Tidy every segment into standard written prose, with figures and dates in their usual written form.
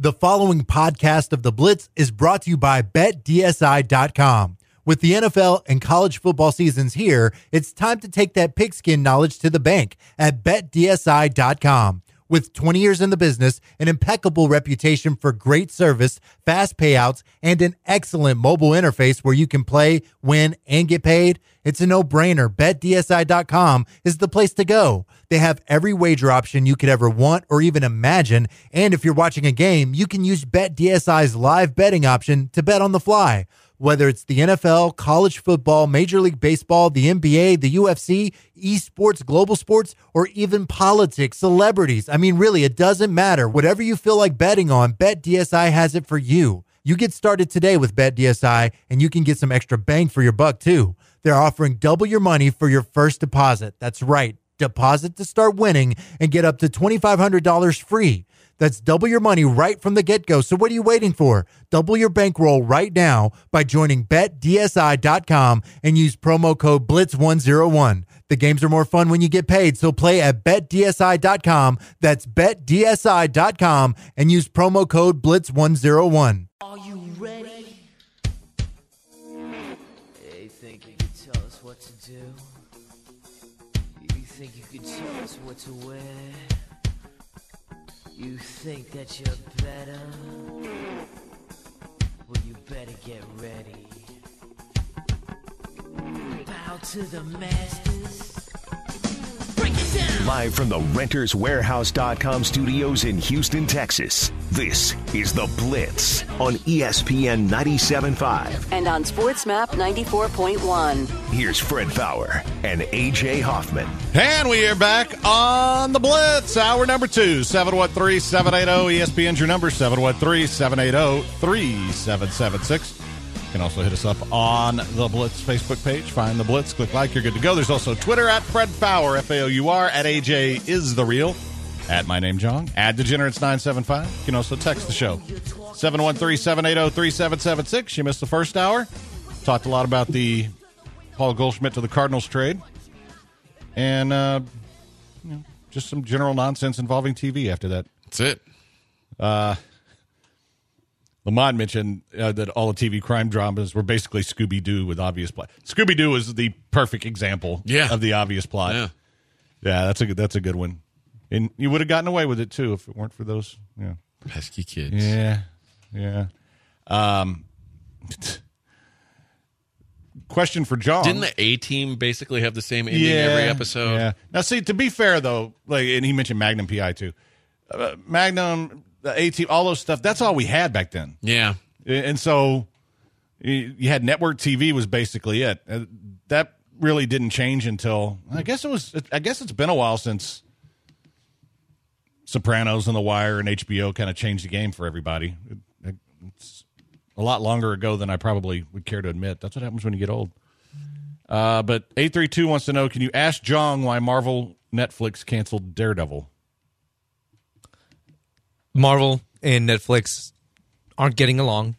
The following podcast of The Blitz is brought to you by BetDSI.com. With the NFL and college football seasons here, it's time to take that pigskin knowledge to the bank at BetDSI.com. With 20 years in the business, an impeccable reputation for great service, fast payouts, and an excellent mobile interface where you can play, win, and get paid, it's a no-brainer. BetDSI.com is the place to go. They have every wager option you could ever want or even imagine, and if you're watching a game, you can use BetDSI's live betting option to bet on the fly. Whether it's the NFL, college football, Major League Baseball, the NBA, the UFC, esports, global sports, or even politics, celebrities. I mean, really, it doesn't matter. Whatever you feel like betting on, BetDSI has it for you. You get started today with BetDSI, and you can get some extra bang for your buck, too. They're offering double your money for your first deposit. That's right. Deposit to start winning and get up to $2,500 free. That's double your money right from the get-go. So what are you waiting for? Double your bankroll right now by joining BetDSI.com and use promo code BLITZ101. The games are more fun when you get paid, so play at BetDSI.com. That's BetDSI.com and use promo code BLITZ101. Are you ready? You think you could tell us what to do? You think you could tell us what to wear? You think that you're better? Well, you better get ready. Bow to the masters. Break it down! Live from the RentersWarehouse.com studios in Houston, Texas, this is The Blitz on ESPN 97.5. And on SportsMap 94.1. Here's Fred Faour and A.J. Hoffman. And we are back on The Blitz, hour number 2, 713-780. ESPN's your number, 713-780-3776. You can also hit us up on the Blitz Facebook page. Find the Blitz, click like, you're good to go. There's also Twitter at Fred Faour, F-A-O-U-R, at AJ is the real, at My Name Jong, at Degenerates975. You can also text the show, 713-780-3776. You missed the first hour. Talked a lot about the Paul Goldschmidt to the Cardinals trade. And just some general nonsense involving TV after that. That's it. Lamont mentioned that all the TV crime dramas were basically Scooby-Doo with obvious plot. Scooby-Doo is the perfect example of the obvious plot. Yeah, that's a good one. And you would have gotten away with it, too, if it weren't for those pesky kids. Yeah. Question for John. Didn't the A-Team basically have the same ending every episode? Yeah. Now, see, to be fair, though, and he mentioned Magnum P.I., too. Magnum, the A-Team, all those stuff, that's all we had back then. Yeah. And so you had network TV was basically it. That really didn't change until, I guess it's been a while since Sopranos and The Wire and HBO kind of changed the game for everybody. It's a lot longer ago than I probably would care to admit. That's what happens when you get old. But 832 wants to know, can you ask Jong why Marvel Netflix canceled Daredevil? Marvel and Netflix aren't getting along.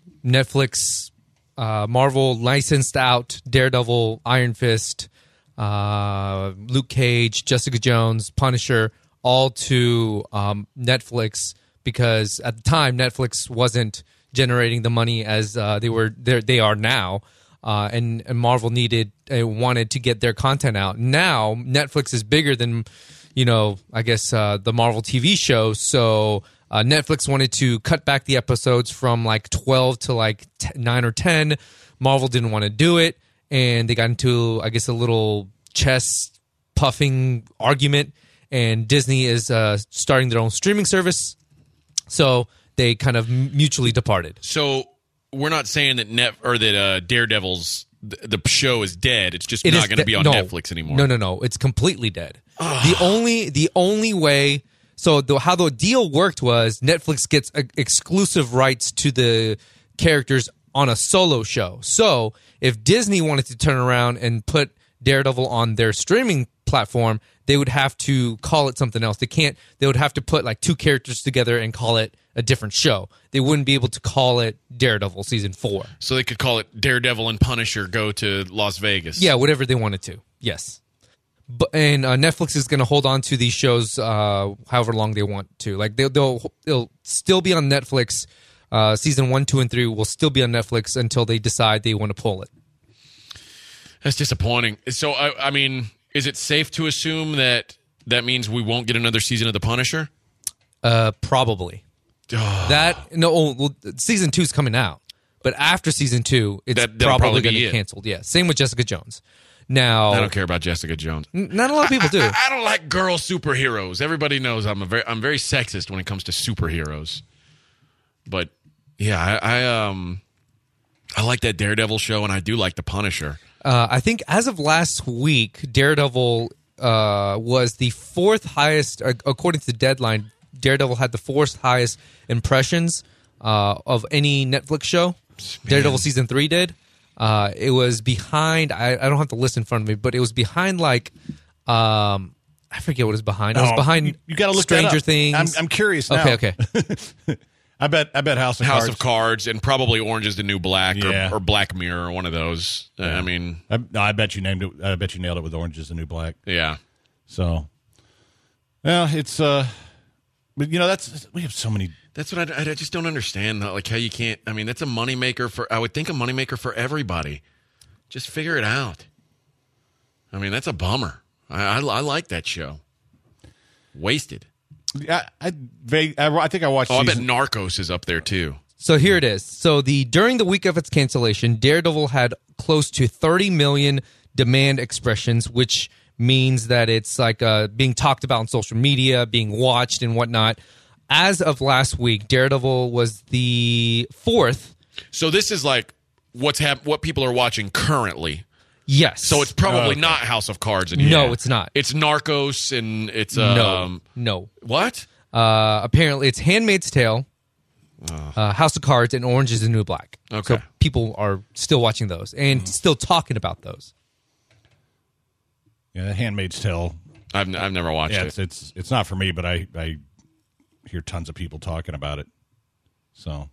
Marvel licensed out Daredevil, Iron Fist, Luke Cage, Jessica Jones, Punisher, all to Netflix because at the time Netflix wasn't generating the money as they are now, and Marvel wanted to get their content out. Now Netflix is bigger than the Marvel TV show. So Netflix wanted to cut back the episodes from 12 to 9 or 10. Marvel didn't want to do it, and they got into, a little chest puffing argument. And Disney is starting their own streaming service, so they kind of mutually departed. So we're not saying that Daredevil's the show is dead. It's just not going to be on Netflix anymore. No. It's completely dead. The only way. So how the deal worked was Netflix gets exclusive rights to the characters on a solo show. So if Disney wanted to turn around and put Daredevil on their streaming platform, they would have to call it something else. They would have to put two characters together and call it a different show. They wouldn't be able to call it Daredevil Season 4. So they could call it Daredevil and Punisher Go to Las Vegas. Yeah, whatever they wanted to. Yes. And Netflix is going to hold on to these shows however long they want to. Like they'll still be on Netflix. Season 1, 2, and 3 will still be on Netflix until they decide they want to pull it. That's disappointing. So I mean, is it safe to assume that means we won't get another season of The Punisher? Probably. Season 2 is coming out, but after season 2, it's probably going to be canceled. Yeah, same with Jessica Jones. Now, I don't care about Jessica Jones. Not a lot of people do. I don't like girl superheroes. Everybody knows I'm very sexist when it comes to superheroes. But yeah, I like that Daredevil show, and I do like The Punisher. I think as of last week, Daredevil was the 4th highest, according to Deadline. Daredevil had the 4th highest impressions of any Netflix show. Man. Daredevil season 3 did. It was behind. I don't have the list in front of me, but it was behind I forget what it was behind. It was behind. You got to look Stranger that up. Things. I'm curious now. Okay. I bet House of Cards, and probably Orange is the New Black, or Black Mirror, or one of those. Yeah. I mean, I bet you named it. I bet you nailed it with Orange is the New Black. Yeah. So, well, it's but we have so many. That's what I just don't understand. Like how you can't. I mean, that's a moneymaker I would think a moneymaker for everybody. Just figure it out. I mean, that's a bummer. I like that show. Wasted. Yeah, I think I watched. I bet Narcos is up there too. So here it is. So during the week of its cancellation, Daredevil had close to 30 million demand expressions, which means that it's like being talked about on social media, being watched and whatnot. As of last week, Daredevil was the 4th. So this is like what people are watching currently. Yes. So it's probably not House of Cards anymore. No, it's not. It's Narcos and it's no. What? Apparently, it's Handmaid's Tale, House of Cards, and Orange is the New Black. Okay. So people are still watching those and still talking about those. Yeah, Handmaid's Tale. I've never watched it. It's not for me, but I hear tons of people talking about it. So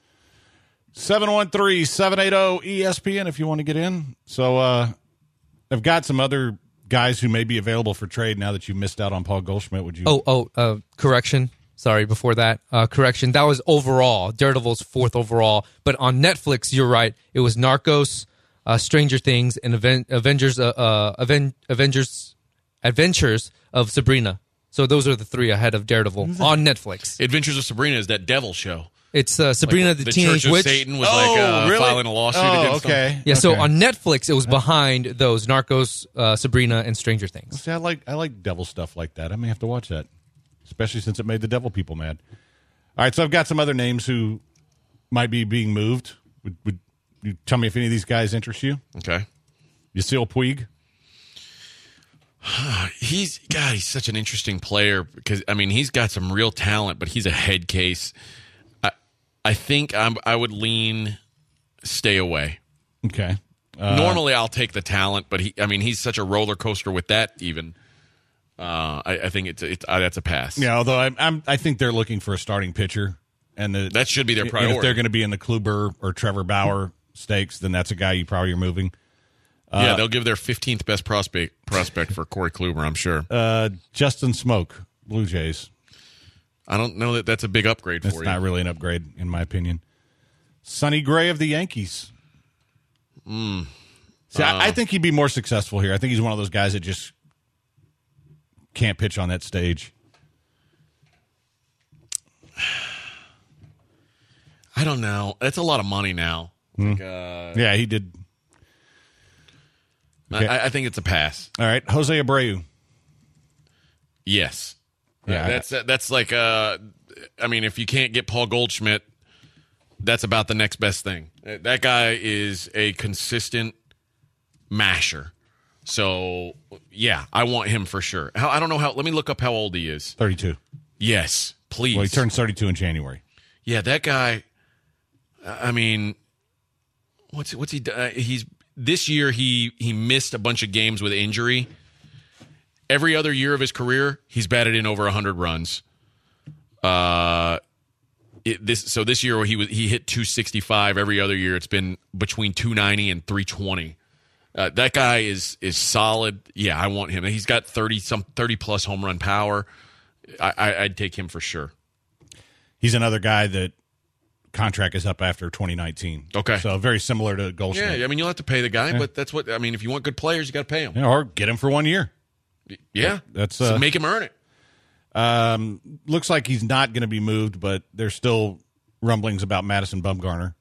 713-780-ESPN if you want to get in. So I've got some other guys who may be available for trade now that you missed out on Paul Goldschmidt. Would you? Correction. Sorry, before that. Correction. That was overall. Daredevil's 4th overall. But on Netflix, you're right. It was Narcos, Stranger Things, and Adventures of Sabrina. So those are the 3 ahead of Daredevil on Netflix. Adventures of Sabrina is that devil show. It's Sabrina like the Teenage Church Witch. Of Satan was really? Filing a lawsuit against them. Yeah, so on Netflix, it was behind those Narcos, Sabrina, and Stranger Things. See, I like devil stuff like that. I may have to watch that, especially since it made the devil people mad. All right, so I've got some other names who might be being moved. Would you tell me if any of these guys interest you? Okay. Yasiel Puig? He's such an interesting player because, I mean, he's got some real talent, but he's a head case. I think I would lean stay away. Okay. Normally, I'll take the talent, but he's such a roller coaster with that. Even I think that's a pass. Yeah, although I think they're looking for a starting pitcher, and that should be their priority. And if they're going to be in the Kluber or Trevor Bauer stakes, then that's a guy you probably are moving. Yeah, they'll give their 15th best prospect for Corey Kluber, I'm sure. Justin Smoke, Blue Jays. I don't know that that's a big upgrade for you. It's not really an upgrade, in my opinion. Sonny Gray of the Yankees. See, I think he'd be more successful here. I think he's one of those guys that just can't pitch on that stage. I don't know. That's a lot of money now. Yeah, he did. Okay. I think it's a pass. All right, Jose Abreu. Yes. Yeah, that's like if you can't get Paul Goldschmidt, that's about the next best thing. That guy is a consistent masher. So, yeah, I want him for sure. I don't know how. Let me look up how old he is. 32. Yes, please. Well, he turns 32 in January. Yeah, that guy. I mean, what's he done? This year he missed a bunch of games with injury. Every other year of his career, he's batted in over 100 runs. This year he hit 265. Every other year, it's been between 290 and 320. That guy is solid. Yeah, I want him. He's got 30-plus home run power. I'd take him for sure. He's another guy that contract is up after 2019. Okay. So very similar to Goldschmidt. Yeah, I mean, you'll have to pay the guy, but that's what – I mean, if you want good players, you got to pay them. Yeah, or get him for 1 year. Yeah. That's so make him earn it. Looks like he's not going to be moved, but there's still rumblings about Madison Bumgarner.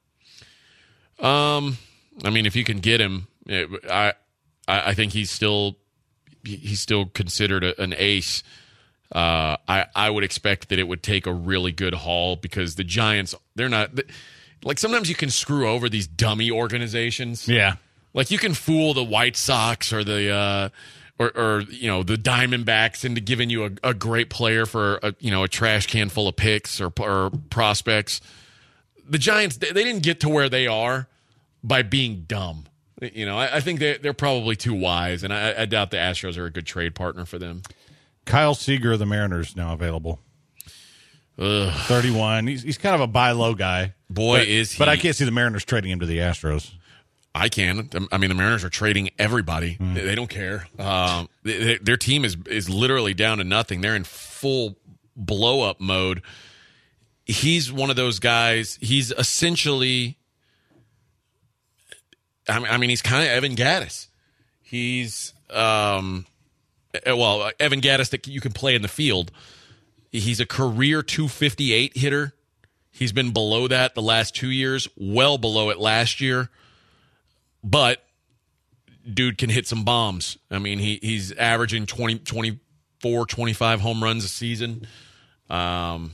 I mean, if you can get him, I think he's still considered an ace. I would expect that it would take a really good haul because the Giants, they're not like sometimes you can screw over these dummy organizations. Yeah, like you can fool the White Sox or the or the Diamondbacks into giving you a great player for a trash can full of picks or prospects. The Giants, they didn't get to where they are by being dumb. I think they're probably too wise, and I doubt the Astros are a good trade partner for them. Kyle Seager of the Mariners now available. 31. He's kind of a buy low guy. Is he. But I can't see the Mariners trading him to the Astros. I can. I mean, the Mariners are trading everybody. They don't care. Their team is literally down to nothing. They're in full blow-up mode. He's one of those guys. He's essentially... I mean, he's kind of Evan Gattis. He's... Evan Gattis that you can play in the field. He's a career 258 hitter. He's been below that the last 2 years, well below it last year. But dude can hit some bombs. I mean, he's averaging 20, 24, 25 home runs a season. That's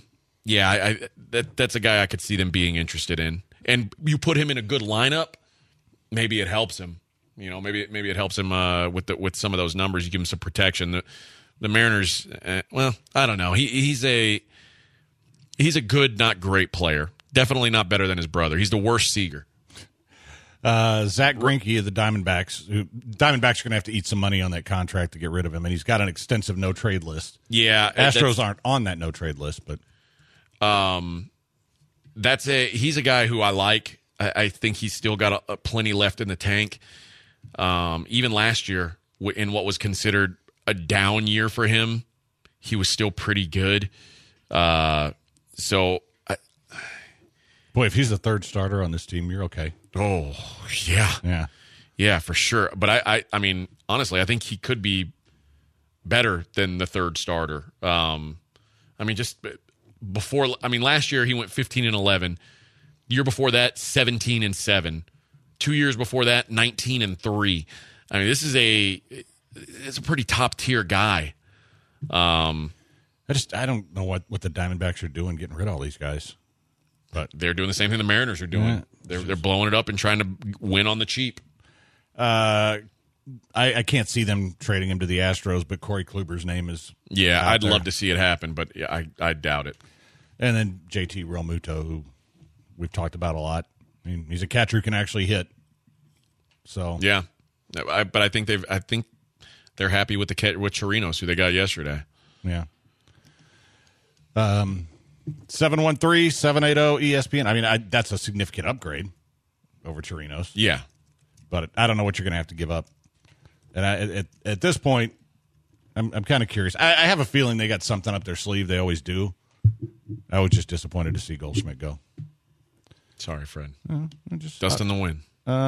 a guy I could see them being interested in. And you put him in a good lineup, maybe it helps him. Maybe it helps him with some of those numbers. You give him some protection. The Mariners, I don't know. He's a good, not great player. Definitely not better than his brother. He's the worst Seager. Zach Greinke of the Diamondbacks. Diamondbacks are going to have to eat some money on that contract to get rid of him, and he's got an extensive no-trade list. Yeah. Astros aren't on that no-trade list, but... he's a guy who I like. I think he's still got plenty left in the tank. Even last year, in what was considered a down year for him, he was still pretty good. Boy, if he's the third starter on this team, you're okay. Oh, yeah. Yeah, for sure. But I mean, honestly, I think he could be better than the third starter. Last year he went 15-11. The year before that, 17-7. 2 years before that, 19-3. I mean, it's a pretty top tier guy. I don't know what the Diamondbacks are doing getting rid of all these guys. But they're doing the same thing the Mariners are doing. Yeah. They're blowing it up and trying to win on the cheap. I can't see them trading him to the Astros, but Corey Kluber's name is I'd love to see it happen, but I doubt it. And then JT Realmuto, who we've talked about a lot. I mean, he's a catcher who can actually hit. So yeah, but I think they're happy with with Chirinos, who they got yesterday. Yeah. 713-780-ESPN. I mean, that's a significant upgrade over Chirinos. Yeah. But I don't know what you're going to have to give up. And at this point, I'm kind of curious. I have a feeling they got something up their sleeve. They always do. I was just disappointed to see Goldschmidt go. Sorry, Fred. Dust in the wind.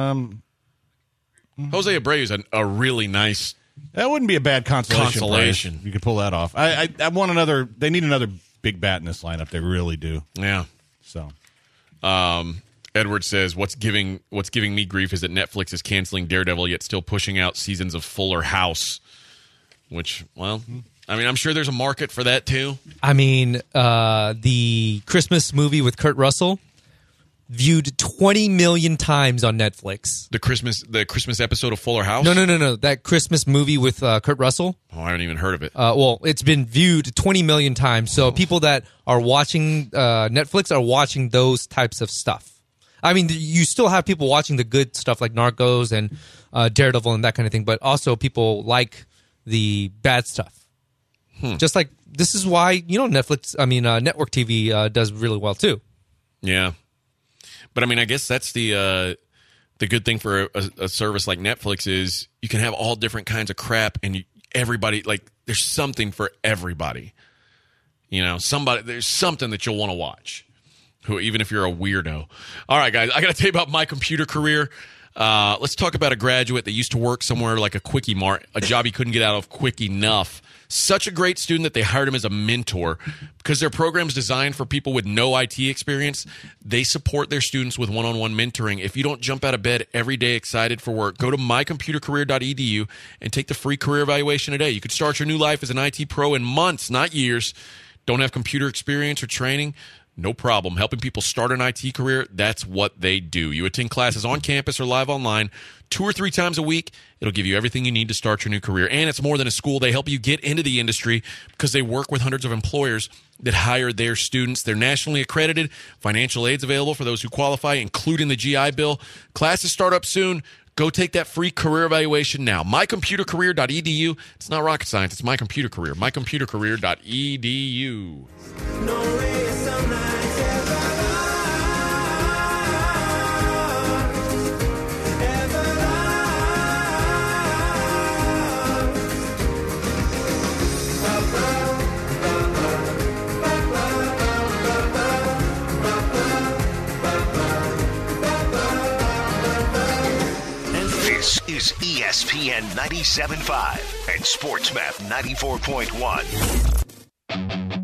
Jose Abreu is a really nice... That wouldn't be a bad consolation. You could pull that off. I want another... They need another big bat in this lineup. They really do. Yeah. So... Edward says, what's giving me grief is that Netflix is canceling Daredevil yet still pushing out seasons of Fuller House. Which, well, I mean, I'm sure there's a market for that too. I mean, the Christmas movie with Kurt Russell viewed 20 million times on Netflix. The Christmas episode of Fuller House? No. That Christmas movie with Kurt Russell. Oh, I haven't even heard of it. Well, it's been viewed 20 million times. So people that are watching Netflix are watching those types of stuff. I mean, you still have people watching the good stuff like Narcos and Daredevil and that kind of thing, but also people like the bad stuff. Just like this is why Netflix. I mean, network TV does really well too. Yeah, but I mean, I guess that's the the good thing for a service like Netflix is you can have all different kinds of crap, and everybody, like, there's something for everybody. You know, there's something that you'll want to watch, even if you're a weirdo. All right, guys, I got to tell you about my computer career. Let's talk about a graduate that used to work somewhere like a Quickie Mart, a job he couldn't get out of quick enough. Such a great student that they hired him as a mentor. Because their program's designed for people with no IT experience, they support their students with one-on-one mentoring. If you don't jump out of bed every day excited for work, go to mycomputercareer.edu and take the free career evaluation today. You could start your new life as an IT pro in months, not years. Don't have computer experience or training? No problem. Helping people start an IT career, that's what they do. You attend classes on campus or live online 2 or 3 times a week. It'll give you everything you need to start your new career. And it's more than a school. They help you get into the industry because they work with hundreds of employers that hire their students. They're nationally accredited. Financial aid's available for those who qualify, including the GI Bill. Classes start up soon. Go take that free career evaluation now. mycomputercareer.edu. It's not rocket science. It's My Computer Career. mycomputercareer.edu. This is ESPN 97.5 and SportsMap 94.1.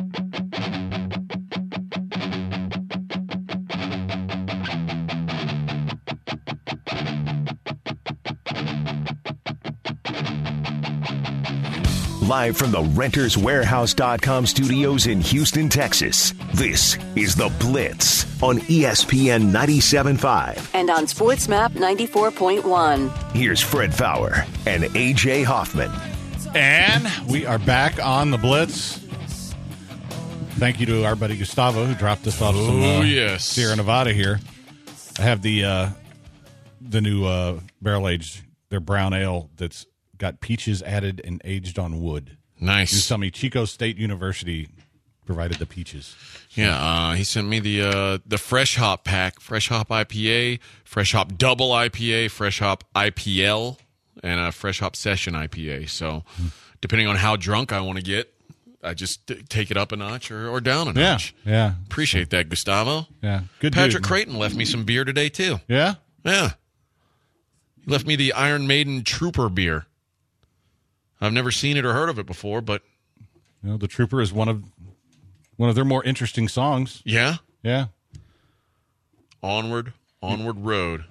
Live from the RentersWarehouse.com studios in Houston, Texas, this is The Blitz on ESPN 97.5. And on SportsMap 94.1. Here's Fred Fowler and A.J. Hoffman. And we are back on The Blitz. Thank you to our buddy Gustavo who dropped us off some Sierra Nevada here. I have the new barrel-aged, their brown ale that's got peaches added and aged on wood. Nice. You tell me Chico State University provided the peaches. Yeah, he sent me the Fresh Hop pack, Fresh Hop IPA, Fresh Hop Double IPA, Fresh Hop IPL, and a Fresh Hop Session IPA. So depending on how drunk I want to get, I just take it up a notch or down a notch. Yeah. Appreciate that, Gustavo. Yeah. Good Patrick dude. Creighton left me some beer today, too. Yeah? Yeah. He left me the Iron Maiden Trooper beer. I've never seen it or heard of it before, but You know, the Trooper is one of their more interesting songs. yeah. Yeah. Onward Road.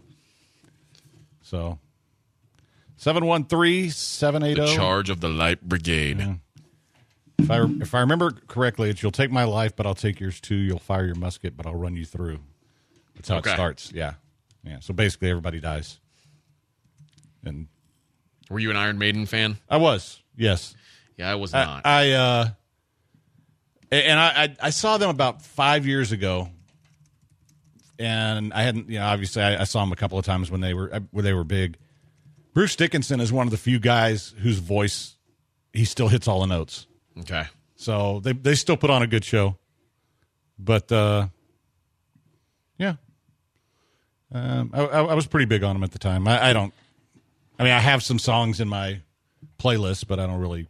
So 713-780. The Charge of the Light Brigade. Yeah. If I remember correctly, it's you'll take my life, but I'll take yours too. You'll fire your musket, but I'll run you through. That's how it starts. Yeah. Yeah. So basically everybody dies. And Were you an Iron Maiden fan? I was, yes. Yeah, I was not. I saw them about 5 years ago, and I hadn't, obviously I saw them a couple of times when they were big. Bruce Dickinson is one of the few guys whose voice, he still hits all the notes. Okay. So they still put on a good show, but yeah, I was pretty big on them at the time. I have some songs in my playlist, but I don't really.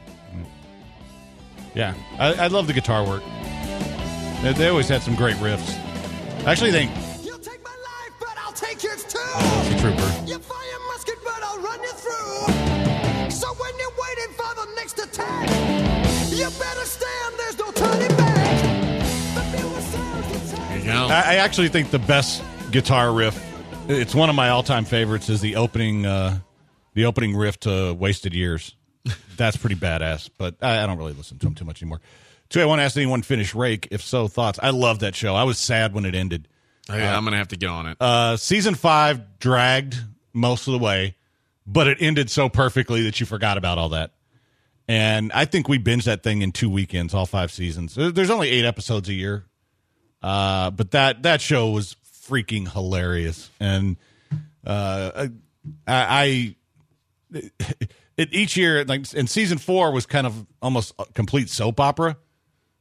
Yeah, I love the guitar work. They always had some great riffs. I actually think. You'll take my life, but I'll take yours too. It's a Trooper. You fire musket, but I'll run you through. So when you're waiting for the next attack, you better stand. There's no turning back. The viewer sounds the time. You know? I actually think the best guitar riff. It's one of my all-time favorites. Is the opening riff to "Wasted Years." That's pretty badass, but I don't really listen to them too much anymore. So I want to ask anyone finish Rake? If so, thoughts? I love that show. I was sad when it ended. I'm going to have to get on it. Season 5 dragged most of the way, but it ended so perfectly that you forgot about all that. And I think we binged that thing in 2 weekends, all 5 seasons. There's only 8 episodes a year, but that show was freaking hilarious. And each year, like in season 4, was kind of almost a complete soap opera.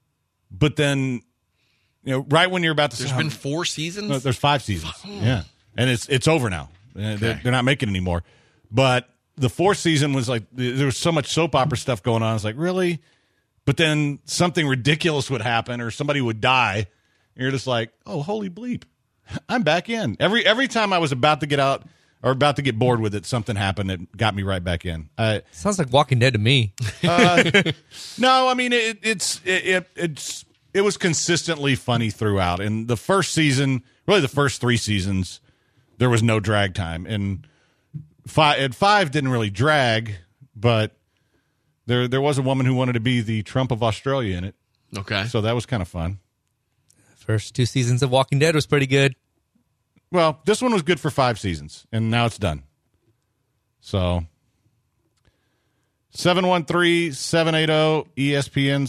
But then, right when you're about to, There's been 4 seasons. No, there's 5 seasons. Yeah, and it's over now. They're not making it anymore. But the fourth season was like there was so much soap opera stuff going on. It's like, really? But then something ridiculous would happen, or somebody would die. And you're just like, oh, holy bleep, I'm back in. Every time I was about to get out or about to get bored with it, something happened that got me right back in. Sounds like Walking Dead to me. No, I mean it was consistently funny throughout. And the first season, really the first 3 seasons, there was no drag time, and five didn't really drag, but there was a woman who wanted to be the Trump of Australia in it. Okay. So that was kind of fun. First 2 seasons of Walking Dead was pretty good. Well, this one was good for 5 seasons, and now it's done. So 713-780-ESPN,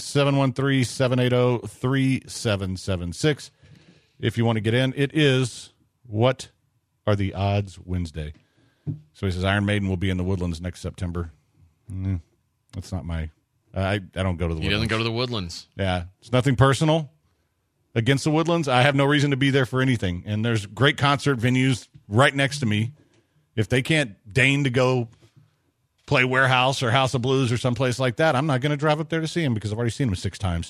713-780-3776. If you want to get in, it is What Are the Odds Wednesday. So he says Iron Maiden will be in the Woodlands next September. That's not my... I don't go to the Woodlands. He doesn't go to the Woodlands. Yeah. It's nothing personal against the Woodlands. I have no reason to be there for anything. And there's great concert venues right next to me. If they can't deign to go play Warehouse or House of Blues or someplace like that, I'm not going to drive up there to see them because I've already seen them 6 times.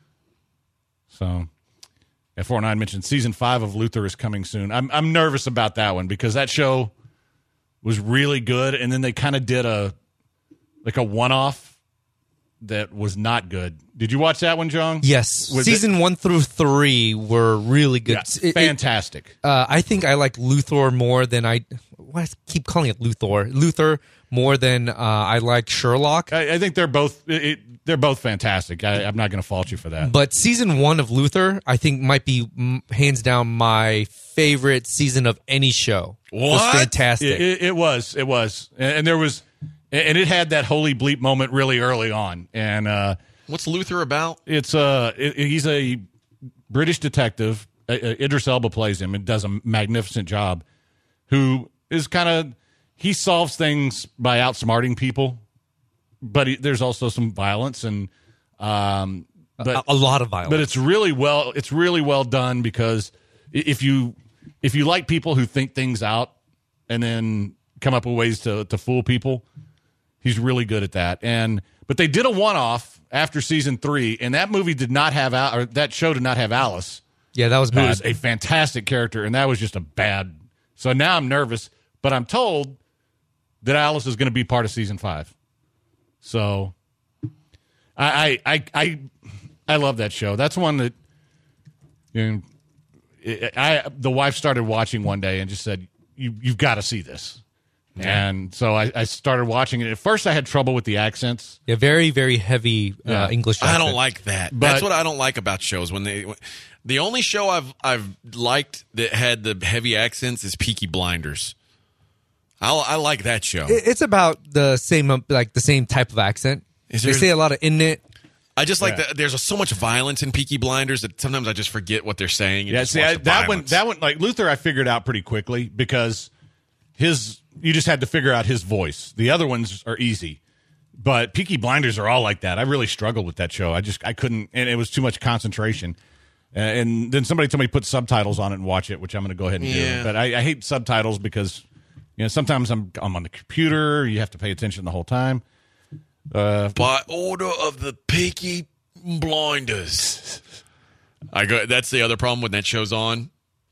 So, F49 mentioned season 5 of Luther is coming soon. I'm nervous about that one because that show was really good, and then they kind of did a one-off that was not good. Did you watch that one, John? Yes. Season 1 through 3 were really good. Yeah, fantastic. I think I like Luthor more than I keep calling it Luthor. Luther more than I like Sherlock. I think they're both fantastic. I'm not going to fault you for that. But season 1 of Luther, I think, might be hands down my favorite season of any show. What? It was fantastic. It was. And there was... And it had that holy bleep moment really early on. And what's Luther about? He's a British detective. Idris Elba plays him and does a magnificent job. Who is he solves things by outsmarting people, but there's also some violence and a lot of violence. But it's really well done because if you like people who think things out and then come up with ways to fool people. He's really good at that. But they did a one-off after season 3, and that movie did not have that show did not have Alice. Yeah, that was bad. Who is a fantastic character, and that was just a bad. So now I'm nervous, but I'm told that Alice is going to be part of season 5. So I love that show. That's one that the wife started watching one day and just said, "You've got to see this." And so I started watching it. At first, I had trouble with the accents. Yeah, very, very heavy English accent. I don't like that. That's what I don't like about shows. The only show I've liked that had the heavy accents is Peaky Blinders. I like that show. It's about the same type of accent. They say a lot of in it. I just like that. There's so much violence in Peaky Blinders that sometimes I just forget what they're saying. Yeah, see, that one, like Luther, I figured out pretty quickly because you just had to figure out his voice. The other ones are easy, but Peaky Blinders are all like that. I really struggled with that show. I couldn't, and it was too much concentration. And then somebody told me to put subtitles on it and watch it, which I'm going to go ahead and do. But I hate subtitles because sometimes I'm on the computer. You have to pay attention the whole time. By order of the Peaky Blinders. That's the other problem when that show's on.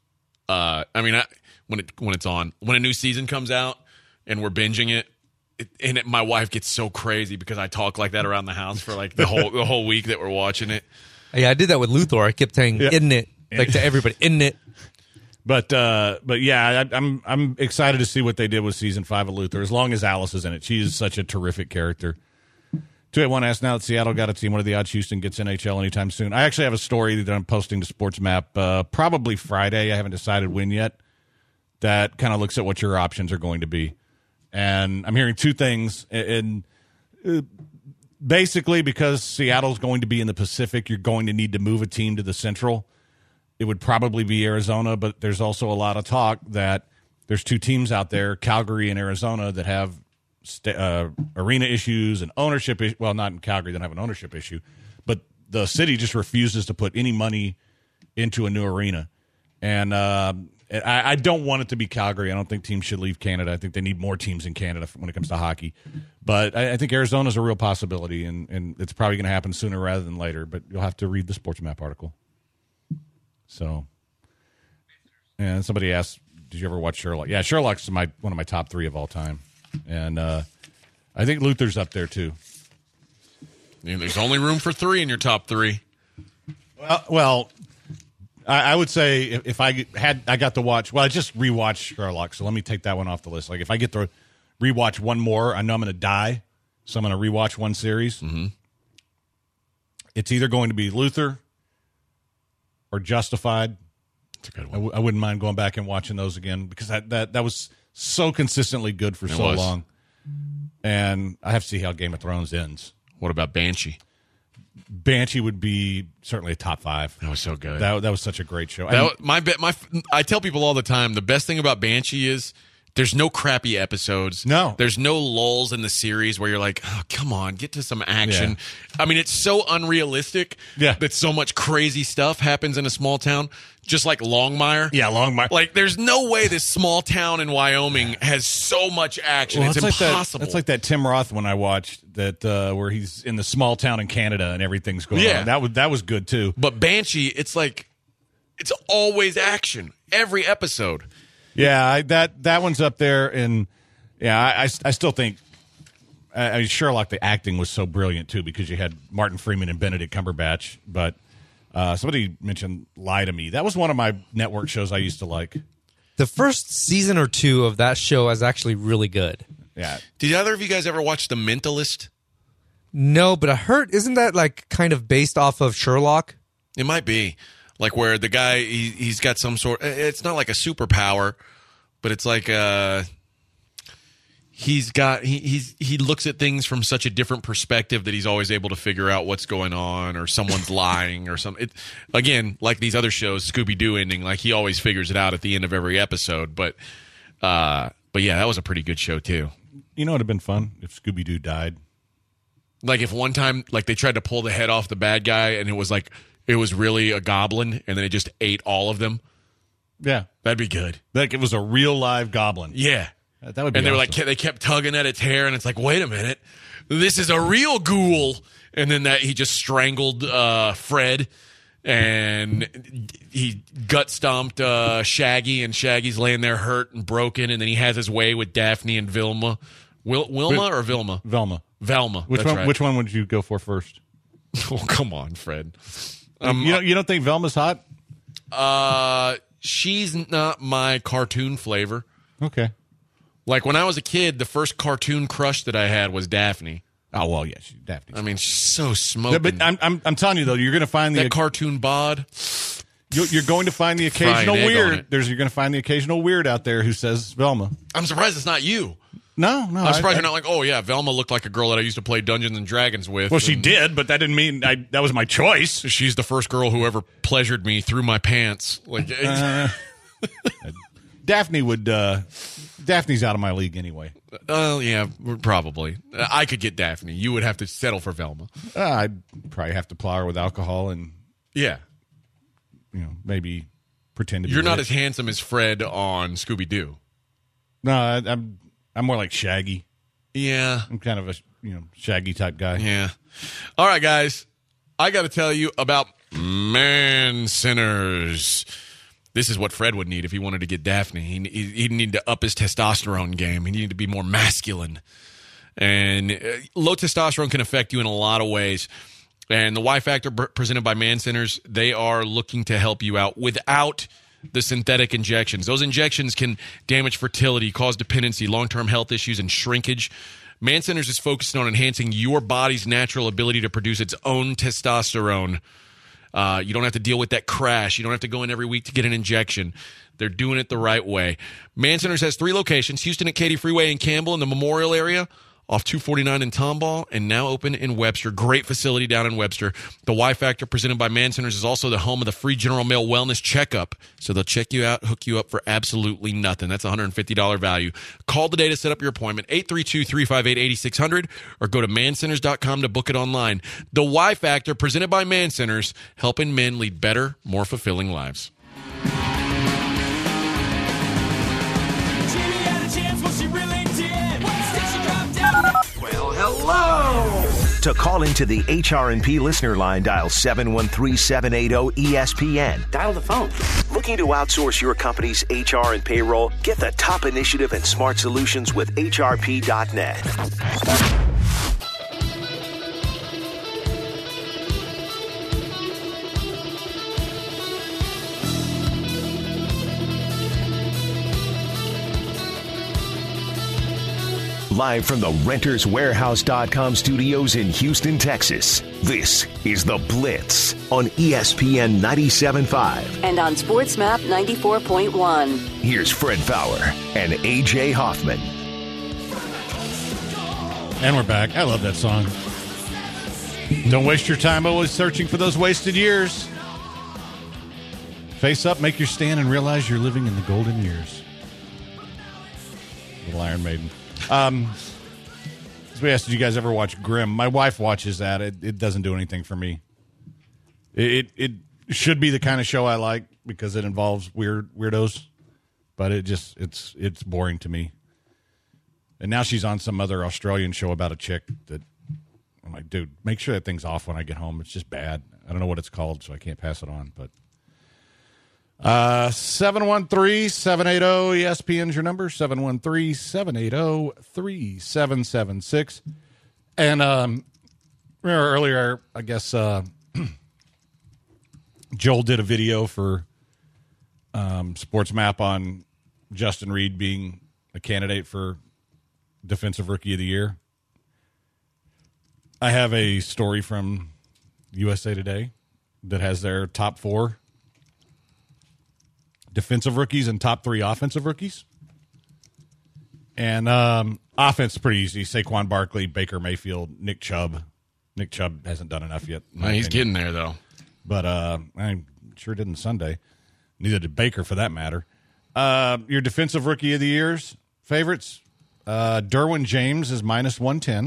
When it's on, when a new season comes out and we're binging it, my wife gets so crazy because I talk like that around the house for like the whole week that we're watching it. Yeah, I did that with Luthor. I kept saying "isn't it" like to everybody, "isn't it." But yeah, I'm excited to see what they did with season 5 of Luther. As long as Alice is in it, she is such a terrific character. 281 asks now that Seattle got a team. What are the odds Houston gets NHL anytime soon? I actually have a story that I'm posting to Sports Map probably Friday. I haven't decided when yet. That kind of looks at what your options are going to be. And I'm hearing 2 things. And basically, because Seattle's going to be in the Pacific, you're going to need to move a team to the Central. It would probably be Arizona, but there's also a lot of talk that there's 2 teams out there, Calgary and Arizona, that have arena issues and ownership. Well, not in Calgary, they don't have an ownership issue. But the city just refuses to put any money into a new arena. And I don't want it to be Calgary. I don't think teams should leave Canada. I think they need more teams in Canada when it comes to hockey. But I think Arizona's a real possibility, and it's probably going to happen sooner rather than later. But you'll have to read the Sports Map article. So, and somebody asked, did you ever watch Sherlock? Yeah, Sherlock's one of my top 3 of all time. And I think Luther's up there, too. Yeah, there's only room for 3 in your top 3. Well, I would say if I got to watch, well, I just rewatched Sherlock, so let me take that one off the list. Like if I get to rewatch one more, I know I'm going to die, so I'm going to rewatch one series. Mm-hmm. It's either going to be Luther or Justified. That's a good one. I wouldn't mind going back and watching those again because that was so consistently good for so long. And I have to see how Game of Thrones ends. What about Banshee? Banshee would be certainly a top 5. That was so good. That was such a great show. I tell people all the time, the best thing about Banshee is there's no crappy episodes. No. There's no lulls in the series where you're like, oh, come on, get to some action. Yeah. I mean, it's so unrealistic that so much crazy stuff happens in a small town, just like Longmire. Yeah, Longmire. Like, there's no way this small town in Wyoming has so much action. Well, it's impossible. That's like that Tim Roth one I watched that where he's in the small town in Canada and everything's going on. That was good, too. But Banshee, it's like, it's always action. Every episode. Yeah, that one's up there, and I still think Sherlock, the acting was so brilliant too because you had Martin Freeman and Benedict Cumberbatch. But somebody mentioned Lie to Me. That was one of my network shows I used to like. The first season or 2 of that show is actually really good. Yeah. Did either of you guys ever watch The Mentalist? No, but I heard, isn't that like kind of based off of Sherlock? It might be. Like where the guy, he's got some sort, it's not like a superpower, but it's like he looks at things from such a different perspective that he's always able to figure out what's going on or someone's lying or something. Again, like these other shows, Scooby-Doo ending, like he always figures it out at the end of every episode. But yeah, that was a pretty good show too. You know what would have been fun if Scooby-Doo died? Like if one time, like they tried to pull the head off the bad guy and it was like, it was really a goblin, and then it just ate all of them. Yeah. That'd be good. Like it was a real live goblin. Yeah. That would be And they were awesome. like, they kept tugging at its hair, and it's like, wait a minute. This is a real ghoul. And then he just strangled Fred, and he gut stomped Shaggy, and Shaggy's laying there hurt and broken, and then he has his way with Daphne and Vilma. Wilma or Vilma? Velma. Velma. Which That's one? right. Which one would you go for first? Oh, come on, Fred. You don't think Velma's hot? She's not my cartoon flavor. Okay. Like when I was a kid, the first cartoon crush that I had was Daphne. Oh well, yeah, Daphne. I mean, she's so smoking. But I'm telling you though, you're going to find that cartoon bod. You're going to find the occasional weird. You're going to find the occasional weird out there who says Velma. I'm surprised it's not you. No. I'm surprised you're not like, oh yeah, Velma looked like a girl that I used to play Dungeons and Dragons with. Well, she did, but that didn't mean that was my choice. She's the first girl who ever pleasured me through my pants. Like Daphne would. Daphne's out of my league anyway. Yeah, probably. I could get Daphne. You would have to settle for Velma. I'd probably have to plow her with alcohol and maybe pretend to be You're not rich. as handsome as Fred on Scooby-Doo. No, I'm more like Shaggy. Yeah. I'm kind of a Shaggy type guy. Yeah. All right, guys. I got to tell you about Man Sinners. This is what Fred would need if he wanted to get Daphne. He'd need to up his testosterone game. He needed to be more masculine. And low testosterone can affect you in a lot of ways. And the Y Factor presented by Man Sinners, they are looking to help you out without the synthetic injections. Those injections can damage fertility, cause dependency, long-term health issues, and shrinkage. Man Sinners is focused on enhancing your body's natural ability to produce its own testosterone. You don't have to deal with that crash. You don't have to go in every week to get an injection. They're doing it the right way. Man Sinners has 3 locations, Houston at Katy Freeway and Campbell in the Memorial area, off 249 in Tomball, and now open in Webster. Great facility down in Webster. The Y Factor presented by Man Sinners is also the home of the free General Mail Wellness Checkup. So they'll check you out, hook you up for absolutely nothing. That's $150 value. Call today to set up your appointment, 832-358-8600, or go to mancenters.com to book it online. The Y Factor presented by Man Sinners, helping men lead better, more fulfilling lives. To call into the HRP listener line, dial 713-780-ESPN. Dial the phone. Looking to outsource your company's HR and payroll? Get the top initiative and smart solutions with HRP.net. Live from the RentersWarehouse.com studios in Houston, Texas, this is The Blitz on ESPN 97.5. And on SportsMap 94.1. Here's Fred Fowler and A.J. Hoffman. And we're back. I love that song. Don't waste your time always searching for those wasted years. Face up, make your stand, and realize you're living in the golden years. Little Iron Maiden. So we asked, did you guys ever watch Grimm? My wife watches that. It doesn't do anything for me. It should be the kind of show I like because it involves weirdos, but it's boring to me. And now she's on some other Australian show about a chick that I'm like, dude, make sure that thing's off when I get home. It's just bad. I don't know what it's called, so I can't pass it on. But 713-780-ESPN's your number, 713-780-3776. And remember earlier, I guess Joel did a video for SportsMap on Justin Reed being a candidate for Defensive Rookie of the Year. I have a story from USA Today that has their top 4 defensive rookies and top 3 offensive rookies. And offense is pretty easy. Saquon Barkley, Baker Mayfield, Nick Chubb. Nick Chubb hasn't done enough yet. He's getting there, though. But I sure didn't Sunday. Neither did Baker, for that matter. Your defensive rookie of the year's favorites. Derwin James is minus 110.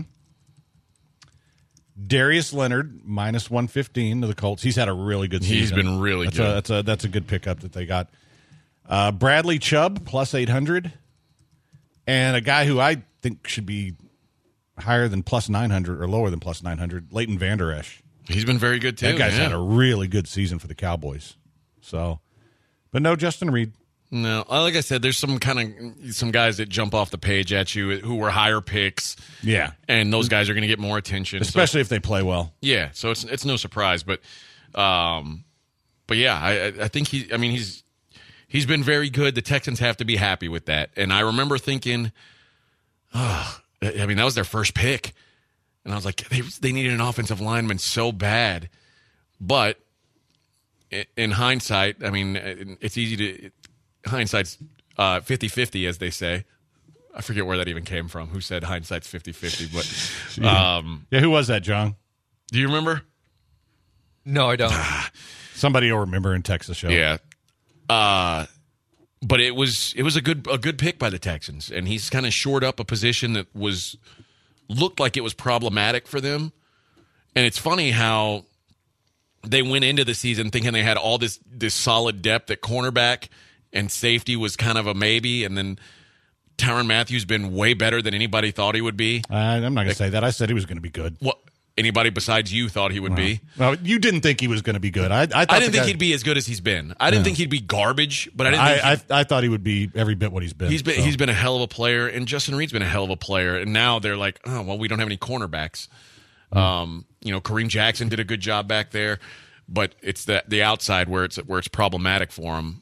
Darius Leonard, minus 115 to the Colts. He's had a really good season. He's been really good. That's a good pickup that they got. Bradley Chubb, plus 800. And a guy who I think should be higher than plus 900 or lower than plus 900, Leighton Vander Esch. He's been very good, too. That guy's had a really good season for the Cowboys. So, but no Justin Reed. No, like I said, there's some guys that jump off the page at you who were higher picks. Yeah. And those guys are going to get more attention. Especially if they play well. Yeah, so it's no surprise. But yeah, I think he's been very good. The Texans have to be happy with that. And I remember thinking, that was their first pick. And I was like, they needed an offensive lineman so bad. But in hindsight, it's easy to – hindsight's 50-50, as they say. I forget where that even came from. Who said hindsight's 50-50? But who was that, John? Do you remember? No, I don't. Somebody will remember in Texas show. Yeah. But it was a good pick by the Texans, and he's kind of shored up a position that looked like it was problematic for them. And it's funny how they went into the season thinking they had all this solid depth at cornerback, and safety was kind of a maybe, and then Tyrann Mathieu's been way better than anybody thought he would be. I'm not going to say that. I said he was going to be good. What? Anybody besides you thought he would be? Well, you didn't think he was going to be good. I didn't think he'd be as good as he's been. I didn't think he'd be garbage, but I thought he would be every bit what he's been. He's been a hell of a player, and Justin Reed's been a hell of a player. And now they're like, oh well, we don't have any cornerbacks. Kareem Jackson did a good job back there, but it's the outside where it's problematic for him.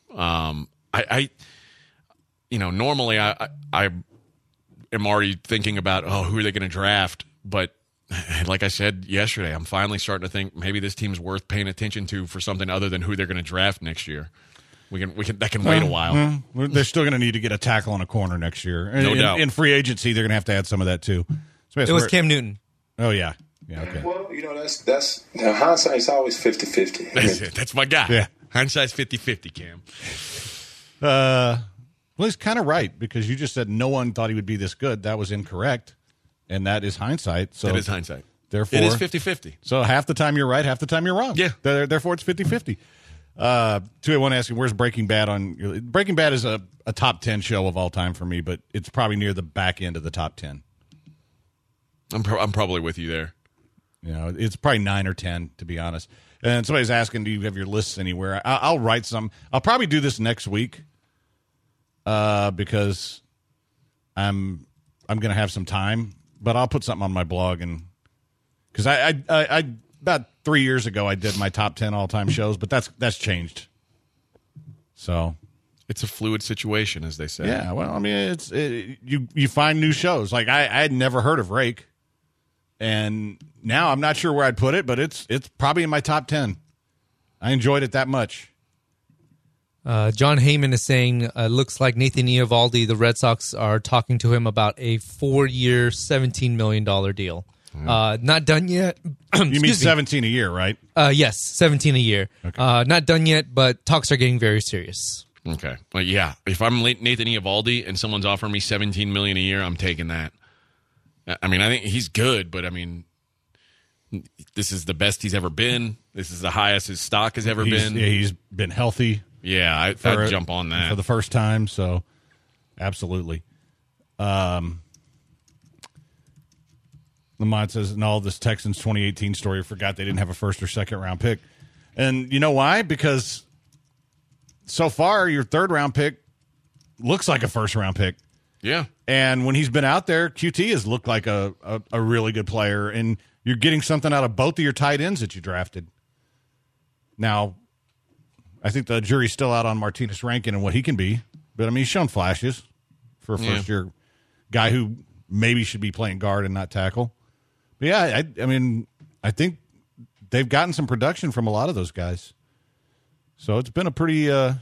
Normally I am already thinking about who are they going to draft, but like I said yesterday, I'm finally starting to think maybe this team's worth paying attention to for something other than who they're going to draft next year. That can wait a while. They're still going to need to get a tackle on a corner next year. No doubt. In free agency, they're going to have to add some of that too. It was Cam Newton. Oh yeah. Yeah. Okay. Well, that's hindsight's always 50-50. That's my guy. Yeah. Hindsight's 50-50, Cam. Well, he's kind of right because you just said no one thought he would be this good. That was incorrect, and that is hindsight. So that is hindsight. Therefore, it is 50-50. So half the time you're right, half the time you're wrong. Yeah. Therefore, it's 50-50. 281 asking, where's Breaking Bad on? Breaking Bad is a top 10 show of all time for me, but it's probably near the back end of the top 10. I'm probably with you there. You know, it's probably 9 or 10, to be honest. And somebody's asking, do you have your lists anywhere? I'll write some. I'll probably do this next week because I'm going to have some time. But I'll put something on my blog, and because I about 3 years ago I did my top 10 all-time shows, but that's changed. So it's a fluid situation, as they say. Yeah, well, I mean, you find new shows. Like I had never heard of Rake, and now I'm not sure where I'd put it, but it's probably in my top 10. I enjoyed it that much. John Heyman is saying, looks like Nathan Eovaldi, the Red Sox, are talking to him about a 4-year, $17 million deal. Not done yet. You mean 17 a year, right? Yes, 17 a year. Okay. Not done yet, but talks are getting very serious. Okay. Well, yeah. If I'm Nathan Eovaldi and someone's offering me $17 million a year, I'm taking that. I mean, I think he's good, but I mean, this is the best he's ever been. This is the highest his stock has ever been. Yeah, he's been healthy. Yeah, I'd jump on that for the first time. So, absolutely. Lamont says, in all this Texans 2018 story, I forgot they didn't have a first or second round pick. And you know why? Because so far, your third round pick looks like a first round pick. Yeah. And when he's been out there, QT has looked like a really good player. And you're getting something out of both of your tight ends that you drafted. Now, I think the jury's still out on Martinez Rankin and what he can be. But, I mean, he's shown flashes for a first-year guy who maybe should be playing guard and not tackle. But, yeah, I mean, I think they've gotten some production from a lot of those guys. So it's been a pretty, I'd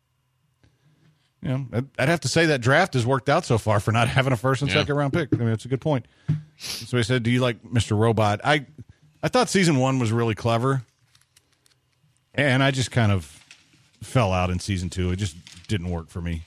have to say that draft has worked out so far for not having a first and second round pick. I mean, that's a good point. So he said, do you like Mr. Robot? I thought season 1 was really clever. And I just kind of fell out in season 2. It just didn't work for me.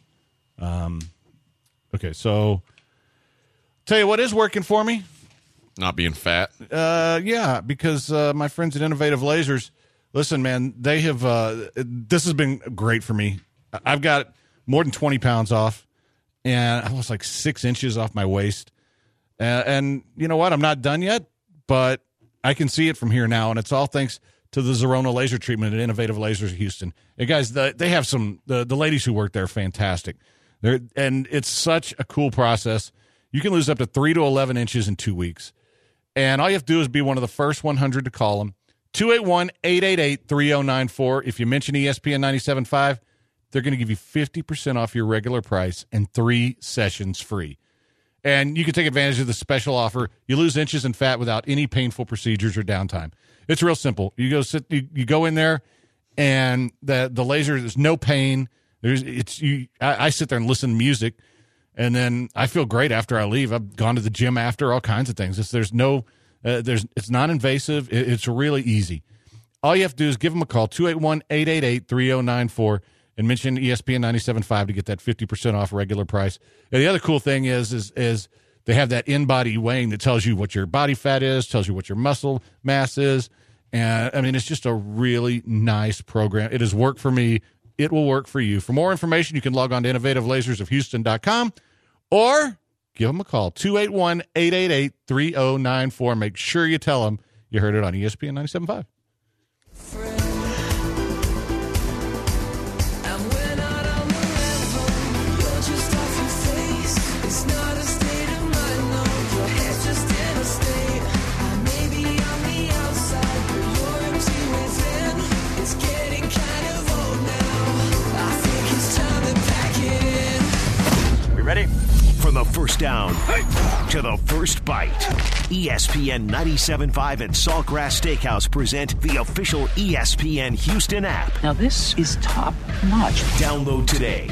Okay, so tell you what is working for me. Not being fat. Yeah, because my friends at Innovative Lasers, listen, man, they have this has been great for me. I've got more than 20 pounds off, and I was like 6 inches off my waist. And you know what? I'm not done yet, but I can see it from here now, and it's all thanks to the Zerona laser treatment at Innovative Lasers of Houston. And guys, they have the ladies who work there are fantastic. And it's such a cool process. You can lose up to 3 to 11 inches in 2 weeks. And all you have to do is be one of the first 100 to call them. 281-888-3094. If you mention ESPN 97.5, they're going to give you 50% off your regular price and 3 sessions free. And you can take advantage of the special offer. You lose inches and fat without any painful procedures or downtime. It's real simple. You go in there, and the laser, there's no pain. I sit there and listen to music, and then I feel great after I leave. I've gone to the gym after, all kinds of things. It's non-invasive. It's really easy. All you have to do is give them a call, 281-888-3094, and mention ESPN 97.5 to get that 50% off regular price. And the other cool thing is they have that in-body weighing that tells you what your body fat is, tells you what your muscle mass is. And, I mean, it's just a really nice program. It has worked for me. It will work for you. For more information, you can log on to innovativelasersofhouston.com or give them a call, 281-888-3094. Make sure you tell them you heard it on ESPN 97.5. Ready? From the first down to the first bite, ESPN 97.5 and Saltgrass Steakhouse present the official ESPN Houston app. Now this is top notch. Download today.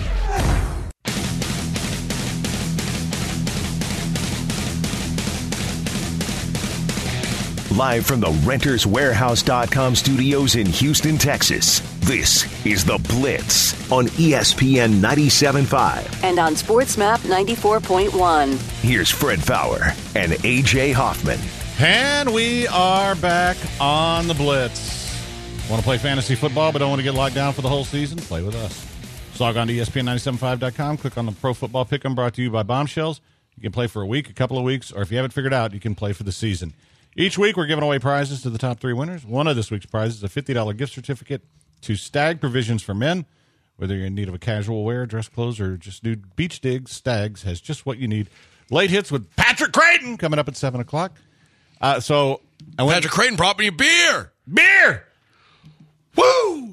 Live from the RentersWarehouse.com studios in Houston, Texas, this is The Blitz on ESPN 97.5. And on SportsMap 94.1. Here's Fred Fowler and A.J. Hoffman. And we are back on The Blitz. Want to play fantasy football but don't want to get locked down for the whole season? Play with us. So log on to ESPN975.com. Click on the Pro Football Pick'em brought to you by Bombshells. You can play for a week, a couple of weeks, or if you have it figured out, you can play for the season. Each week, we're giving away prizes to the top 3 winners. One of this week's prizes is a $50 gift certificate to Stag Provisions for Men. Whether you're in need of a casual wear, dress clothes, or just do beach digs, Stags has just what you need. Late hits with Patrick Creighton coming up at 7 o'clock. Patrick Creighton brought me a beer. Beer! Woo!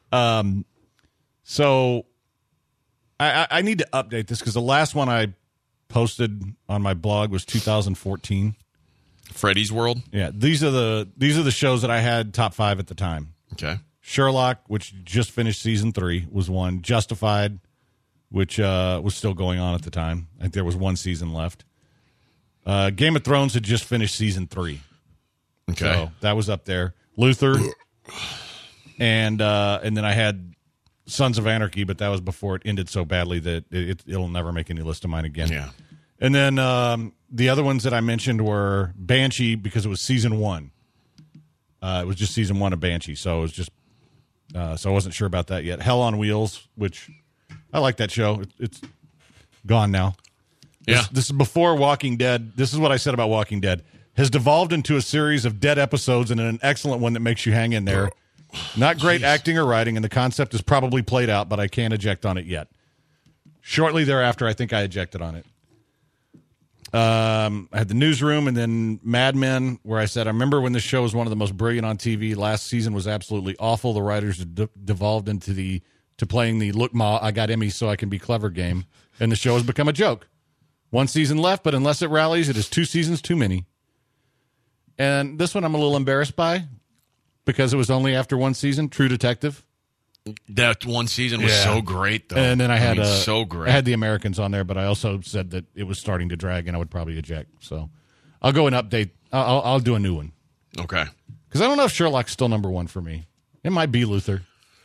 So I need to update this because the last one I posted on my blog was 2014. Freddy's World. Yeah, these are the shows that I had top 5 at the time. Okay. Sherlock, which just finished season 3, was one. Justified, which was still going on at the time. I think there was 1 season left. Game of Thrones had just finished season 3. Okay. So that was up there. Luther. And then I had Sons of Anarchy, but that was before it ended so badly that it'll never make any list of mine again. Yeah. And then the other ones that I mentioned were Banshee because it was season 1. It was just season 1 of Banshee, so it was just so I wasn't sure about that yet. Hell on Wheels, which I like that show. It's gone now. Yeah. This is before Walking Dead. This is what I said about Walking Dead. Has devolved into a series of dead episodes and an excellent one that makes you hang in there. Not great acting or writing, and the concept is probably played out, but I can't eject on it yet. Shortly thereafter, I think I ejected on it. I had the Newsroom and then Mad Men, where I said, I remember when this show was one of the most brilliant on TV. Last season was absolutely awful. The writers devolved into playing the look, Ma, I got Emmys so I can be clever game, and the show has become a joke. 1 season left, but unless it rallies, it is 2 seasons too many. And this one I'm a little embarrassed by because it was only after 1 season, True Detective. That 1 season was so great, though. And then I had so great. I had the Americans on there, but I also said that it was starting to drag, and I would probably eject. So I'll go and update. I'll do a new one. Okay. Because I don't know if Sherlock's still number 1 for me. It might be Luther.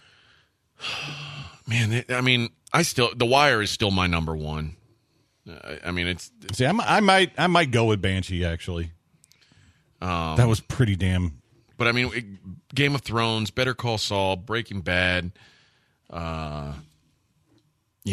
Man, The Wire is still my number 1. It's. See, I might go with Banshee actually. That was pretty damn. But Game of Thrones, Better Call Saul, Breaking Bad, all the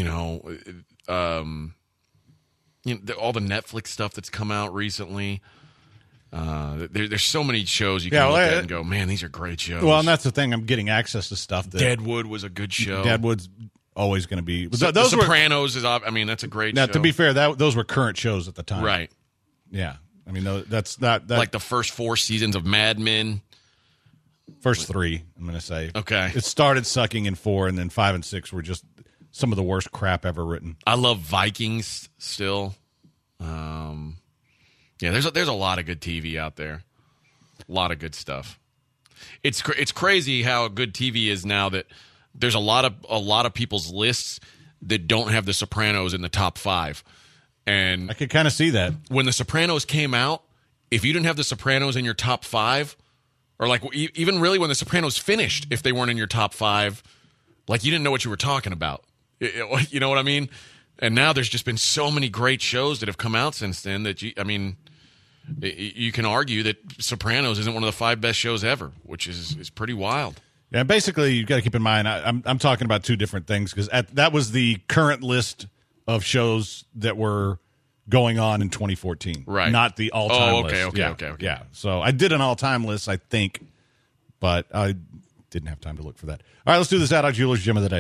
Netflix stuff that's come out recently. There's so many shows you can look at and go, man, these are great shows. Well, and that's the thing. I'm getting access to stuff. Deadwood was a good show. Deadwood's always going to be. The Sopranos is. That's a great show. Now, to be fair, those were current shows at the time, right? Yeah, that's not like the first 4 seasons of Mad Men. First 3, I'm going to say. Okay. It started sucking in 4, and then 5 and 6 were just some of the worst crap ever written. I love Vikings still. There's a lot of good TV out there. A lot of good stuff. It's crazy how good TV is now that there's a lot of people's lists that don't have The Sopranos in the top 5. And I could kind of see that. When The Sopranos came out, if you didn't have The Sopranos in your top 5, or even really when The Sopranos finished, if they weren't in your top 5, you didn't know what you were talking about. You know what I mean? And now there's just been so many great shows that have come out since then that you can argue that Sopranos isn't one of the 5 best shows ever, which is pretty wild. Yeah, basically you've got to keep in mind I'm talking about 2 different things because that was the current list of shows that were going on in 2014, right? Not the all-time list. Okay. Yeah. So I did an all-time list, I think, but I didn't have time to look for that. All right, let's do this Zadok Jewelers Gem of the Day.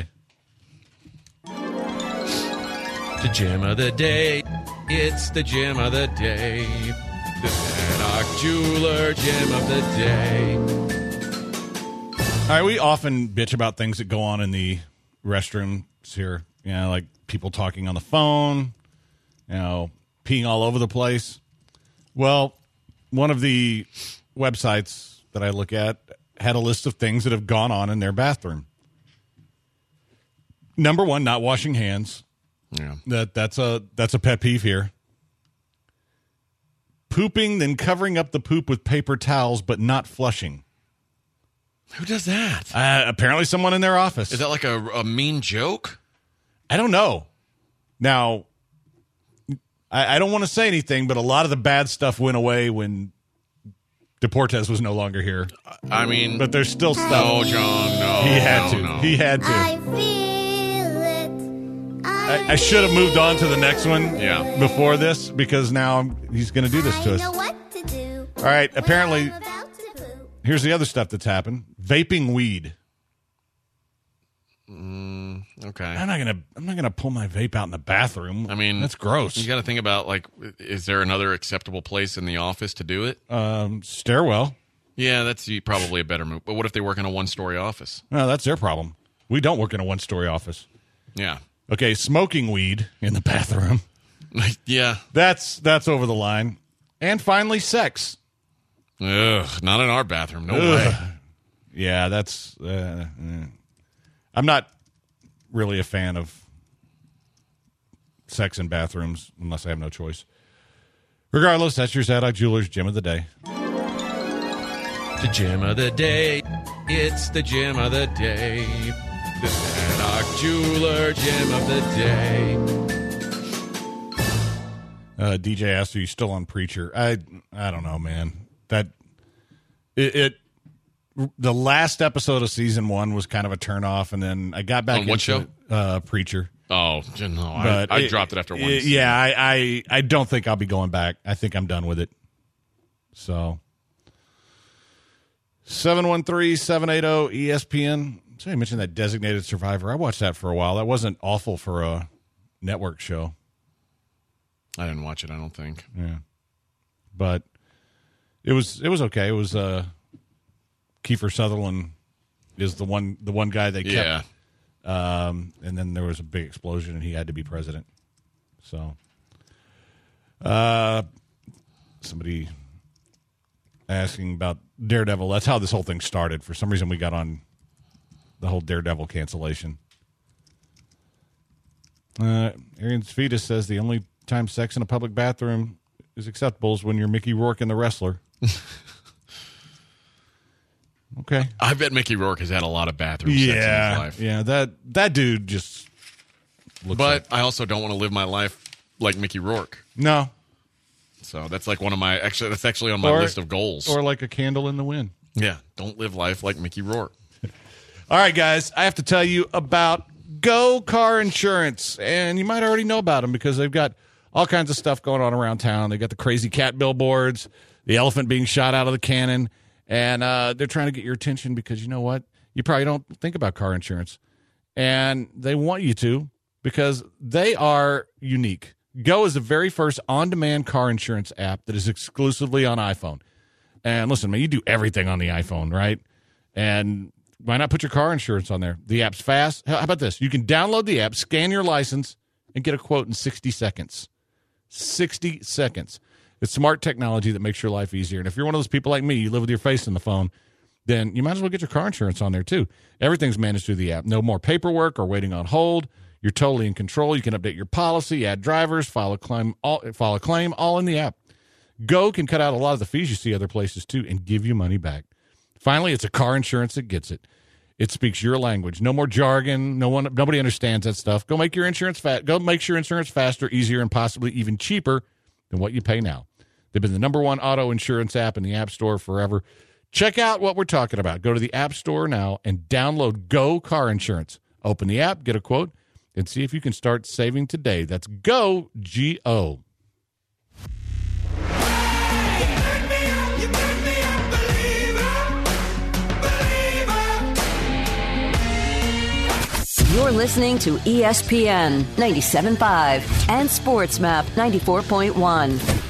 The gem of the day. It's the gem of the day. The Zadok Jeweler Gem of the Day. All right, we often bitch about things that go on in the restrooms here. Like people talking on the phone, peeing all over the place. Well, one of the websites that I look at had a list of things that have gone on in their bathroom. Number 1, not washing hands. Yeah. That's a pet peeve here. Pooping, then covering up the poop with paper towels, but not flushing. Who does that? Apparently someone in their office. Is that like a mean joke? I don't know. Now, I don't want to say anything, but a lot of the bad stuff went away when Deportes was no longer here. But there's still stuff. No, John, no. He had to. No. He had to. I feel it. I should have moved on to the next one Yeah. before this because now he's going to do this to us. I know what to do. All right, apparently, here's the other stuff that's happened. Vaping weed. Okay. I'm not gonna pull my vape out in the bathroom. I mean, that's gross. You got to think about, like, is there another acceptable place in the office to do it? Stairwell. Yeah, that's probably a better move. But what if they work in a one-story office? No, that's their problem. We don't work in a one-story office. Yeah. Okay, smoking weed in the bathroom. Yeah. That's over the line. And finally, sex. Ugh, not in our bathroom. No way. Yeah, that's... I'm not really a fan of sex in bathrooms unless I have no choice. Regardless, that's your Zadok Jewelers Gym of the Day. The gym of the day. It's the gym of the day. The Zadok Jeweler Gym of the day. DJ asked, are you still on Preacher? I don't know, man. That it the last episode of season 1 was kind of a turnoff, and then I got back on what into show? Preacher. Oh, no, I dropped it after one season. Yeah, I don't think I'll be going back. I think I'm done with it. So 713-780-ESPN. Somebody mentioned that Designated Survivor. I watched that for a while. That wasn't awful for a network show. I didn't watch it, I don't think. Yeah. But it was okay. It was Kiefer Sutherland is the one guy they kept. Yeah. And then there was a big explosion and he had to be president. So somebody asking about Daredevil. That's how this whole thing started. For some reason we got on the whole Daredevil cancellation. Arian Svedis says the only time sex in a public bathroom is acceptable is when you're Mickey Rourke and the Wrestler. Okay. I bet Mickey Rourke has had a lot of bathroom sex in his life. Yeah, that dude just looks But I also don't want to live my life like Mickey Rourke. No. So that's like one of my that's actually on my list of goals. Or like a candle in the wind. Yeah, don't live life like Mickey Rourke. All right, guys, I have to tell you about Go Car Insurance, and you might already know about them because they've got all kinds of stuff going on around town. They got the crazy cat billboards, the elephant being shot out of the cannon, and they're trying to get your attention because you know what? You probably don't think about car insurance, and they want you to because they are unique. Go is the very first on-demand car insurance app that is exclusively on iPhone. And listen, man, you do everything on the iPhone, right? And why not put your car insurance on there? The app's fast. How about this? You can download the app, scan your license, and get a quote in 60 seconds. 60 seconds. It's smart technology that makes your life easier. And if you're one of those people like me, you live with your face in the phone, then you might as well get your car insurance on there too. Everything's managed through the app. No more paperwork or waiting on hold. You're totally in control. You can update your policy, add drivers, file a claim, all in the app. Go can cut out a lot of the fees you see other places too and give you money back. Finally, it's a car insurance that gets it. It speaks your language. No more jargon. Nobody understands that stuff. Go make your insurance faster, easier, and possibly even cheaper than what you pay now. They've been the number one auto insurance app in the App Store forever. Check out what we're talking about. Go to the App Store now and download Go Car Insurance. Open the app, get a quote, and see if you can start saving today. That's Go, G-O. You're listening to ESPN 97.5 and SportsMap 94.1.